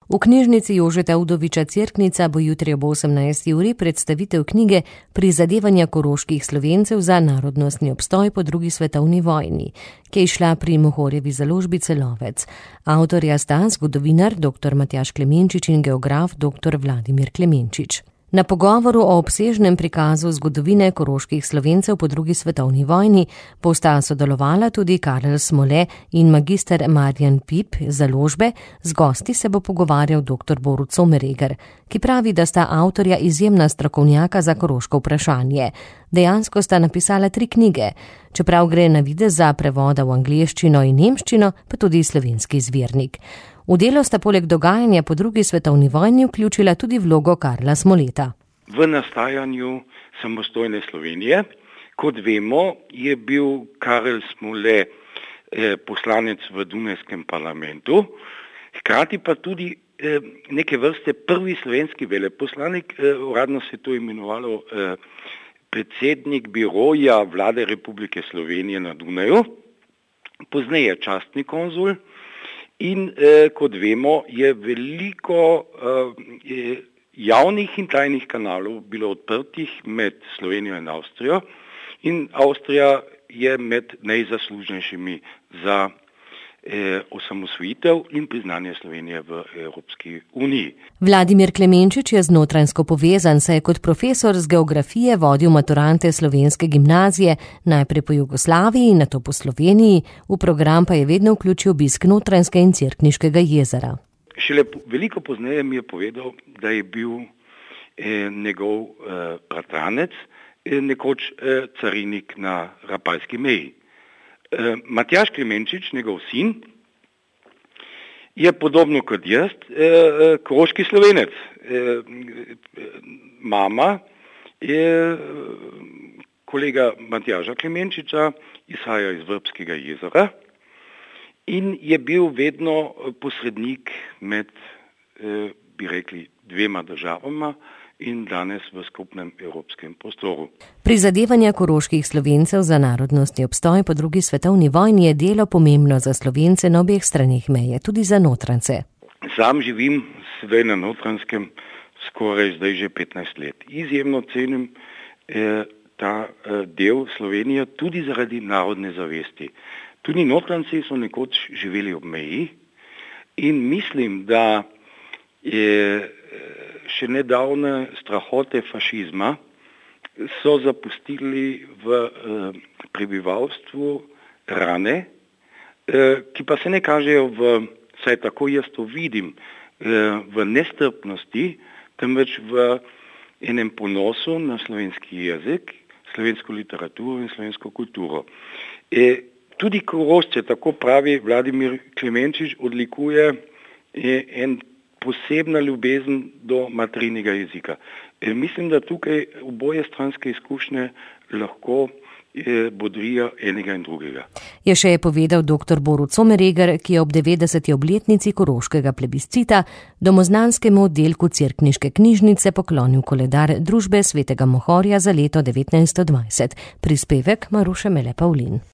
V knjižnici Jožeta Udoviča Cerknica bo jutri ob 18. uri predstavitev knjige Prizadevanja koroških Slovencev za narodnostni obstoj po drugi svetovni vojni, ki je izšla pri Mohorjevi založbi Celovec. Avtorja sta zgodovinar dr. Matjaž Klemenčič in geograf dr. Vladimir Klemenčič. Na pogovoru o obsežnem prikazu zgodovine koroških Slovencev po drugi svetovni vojni bosta sodelovala tudi Karel Smole in magister Marjan Pip z založbe, z gosti se bo pogovarjal dr. Borut Sommeregger, ki pravi, da sta avtorja izjemna strokovnjaka za koroško vprašanje. Dejansko sta napisala 3 knjige, čeprav gre na videz za prevoda v angleščino in nemščino, pa tudi slovenski izvirnik. V delo sta poleg dogajanja po drugi svetovni vojni vključila tudi vlogo Karla Smoleta. V nastajanju samostojne Slovenije, kot vemo, je bil Karel Smole poslanec v Dunajskem parlamentu, hkrati pa tudi neke vrste prvi slovenski veleposlanik, uradno se je to imenovalo predsednik biroja Vlade Republike Slovenije na Dunaju, pozneje častni konzul. In kot vemo, je veliko javnih in tajnih kanalov bilo odprtih med Slovenijo in Avstrijo in Avstrija je med najzaslužnejšimi za osamosvojitev in priznanje Slovenije v Evropski uniji. Vladimir Klemenčič je znotranjsko povezan, saj je kot profesor z geografije vodil maturante slovenske gimnazije, najprej po Jugoslaviji in nato po Sloveniji, v program pa je vedno vključil obisk Notranjske in Cerkniškega jezera. Šele veliko pozneje mi je povedal, da je bil njegov bratranec nekoč carinik na Rapalski meji. Matjaž Klemenčič, njegov sin, je podobno kot jaz koroški Slovenec. Mama je kolega Matjaža Klemenčiča, izhaja iz Vrbskega jezera in je bil vedno posrednik med, bi rekli, 2 državama in danes v skupnem evropskem prostoru. Prizadevanja koroških Slovencev za narodnostni obstoj po drugi svetovni vojni je delo pomembno za Slovence na obeh straneh meje, tudi za Notrance. Sam živim sedaj na Notranjskem skoraj zdaj že 15 let. Izjemno cenim ta del Slovenije tudi zaradi narodne zavesti. Tudi Notranci so nekoč živeli ob meji in mislim, da je še nedavne strahote fašizma so zapustili v prebivalstvu rane, ki pa se ne kažejo saj tako jaz to vidim, v nestrpnosti, temveč v enem ponosu na slovenski jezik, slovensko literaturo in slovensko kulturo. Tudi Korošce, tako pravi Vladimir Klemenčič, odlikuje en posebna ljubezen do materinega jezika. Mislim, da tukaj oboje stranske izkušnje lahko bodrijo enega in drugega. Je še povedal dr. Borut Sommeregger, ki je ob 90. obletnici koroškega plebiscita domoznanskemu oddelku Cerkniške knjižnice poklonil koledar družbe Svetega Mohorja za leto 1920. Prispevek Maruše Mele Pavlin.